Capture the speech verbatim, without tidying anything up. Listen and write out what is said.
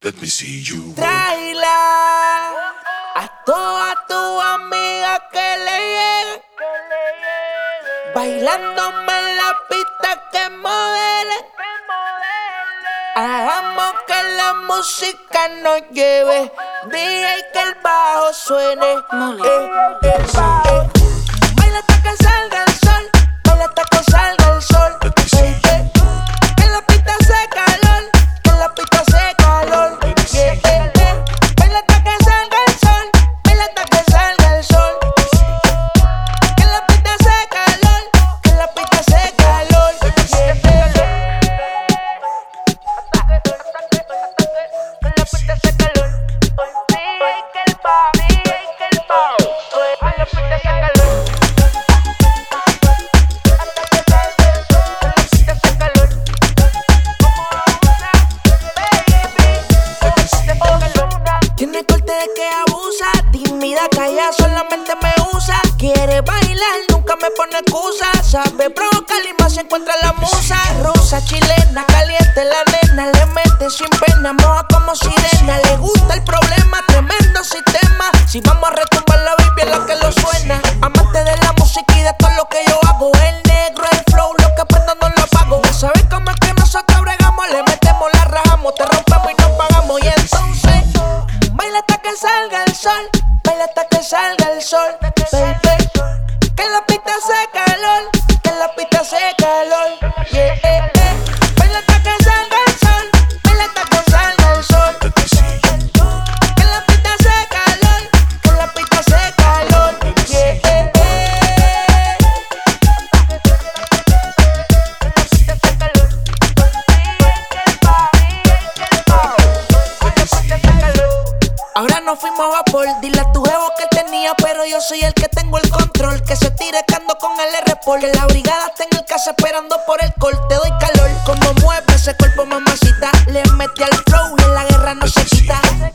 Let me see you work. Tráela a todas tus amigas que le lleguen, bailándome en la pista que modelen. Hagamos que la música nos lleve, D J que el bajo suene. Eh, eh, eh. Baila hasta que salga el sol, baila hasta que salga el sol. Eh, eh. Que la pista hace calor, que la pista hace calor. Yeah, eh, eh. Baila hasta que salga el sol, baila hasta que salga el sol. Que la pista hace calor, que la pista hace calor. Yeah, eh, eh. Tiene corte de que abusa, tímida, calla, solamente me usa. Quiere bailar, nunca me pone excusa. Sabe provocar y más se encuentra la musa. Rusa, chilena, caliente la nena. Le mete sin pena, moja como sirena. Le gusta el problema, tremendo sistema. Si vamos a retumbar la baby es la que lo suena. Amante de la música y de todo lo que yo hago. El negro, el flow, lo que prendo no lo apago. Ya sabes cómo es que nosotros bregamos. Le metemos, la rajamos, te rompemos y nos pagamos. Y entonces baila hasta que salga el sol, baila hasta que salga el sol, baby. Que la pista hace calor, que la pista hace calor, yeah, eh, eh. Baila hasta que salga el sol, baila hasta que salga el sol. Que la pista hace calor, que la pista hace calor, yeah, eh, eh. Ahora nos fuimos a vapor, dile a tu jevo que él tenía, pero yo soy el que tengo el control. Que se tire cando con el R-Pol, que la brigada está en el casa esperando por el call. Te doy calor, como mueve ese cuerpo mamacita. Le mete al flow y en la guerra no se quita.